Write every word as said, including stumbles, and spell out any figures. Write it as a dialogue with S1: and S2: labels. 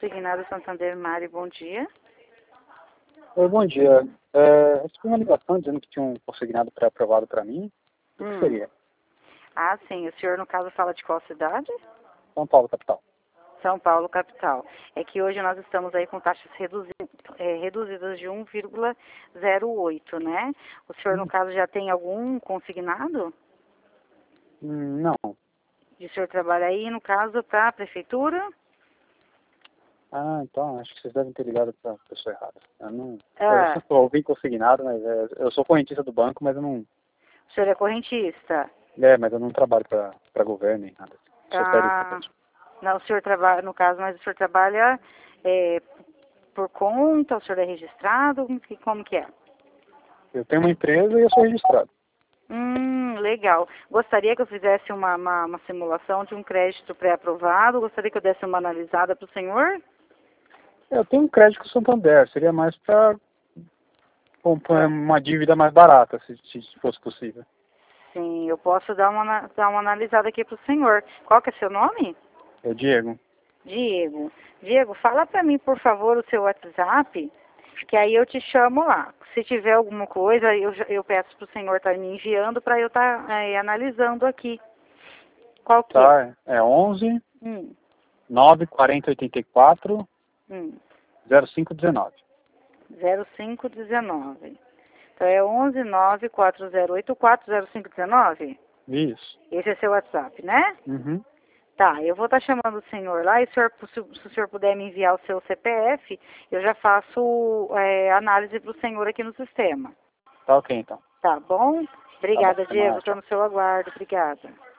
S1: Consignado Santander, Mari, bom dia.
S2: Oi, bom dia. É, recebi uma ligação dizendo que tinha um consignado pré-aprovado para mim. O
S1: Hum.
S2: que seria?
S1: Ah, sim. O senhor, no caso, fala de qual cidade?
S2: São Paulo, capital.
S1: São Paulo, capital. É que hoje nós estamos aí com taxas reduzi é, reduzidas de um vírgula zero oito, né? O senhor, no
S2: Hum,
S1: caso, já tem algum consignado?
S2: hum, não.
S1: E o senhor trabalha aí, no caso, para a prefeitura?
S2: Ah, então acho que vocês devem ter ligado para a pessoa errada. Eu não. Eu
S1: Ah,
S2: só ouvi consignado, mas é, eu sou correntista do banco, mas eu não.
S1: o senhor é correntista?
S2: É, mas eu não trabalho para governo nem nada. Sou C L T
S1: Ah,
S2: mesmo.
S1: não, o senhor trabalha, no caso, mas o senhor trabalha é, por conta, o senhor é registrado, como que como que é?
S2: Eu tenho uma empresa e eu sou registrado.
S1: Hum, legal. Gostaria que eu fizesse uma, uma, uma simulação de um crédito pré-aprovado, gostaria que eu desse uma analisada para o senhor?
S2: Eu tenho um crédito com o Santander, seria mais para comprar
S1: Ah,
S2: uma dívida mais barata, se, se fosse possível.
S1: sim, eu posso dar uma, ana- dar uma analisada aqui para o senhor. Qual que é seu nome?
S2: É Diego.
S1: Diego. Diego, fala para mim, por favor, o seu WhatsApp, que aí eu te chamo lá. Se tiver alguma coisa, eu, já- eu peço para o senhor estar me enviando para eu estar analisando aqui. Qual que é?
S2: Tá, é onze
S1: Hum,
S2: nove quarenta oitenta e quatro
S1: hum,
S2: zero cinco dezenove.
S1: zero cinco dezenove. Então é onze nove quatro zero oito quatro zero cinco dezenove?
S2: Isso.
S1: Esse é seu WhatsApp, né?
S2: Uhum.
S1: Tá, eu vou estar chamando o senhor lá e o senhor, se, se o senhor puder me enviar o seu C P F, eu já faço é, análise para o senhor aqui no sistema.
S2: Tá ok, então.
S1: Tá bom?
S2: Tá bom.
S1: Obrigada,
S2: Até
S1: Diego.
S2: mais.
S1: Estou
S2: Tchau.
S1: no seu aguardo. Obrigada.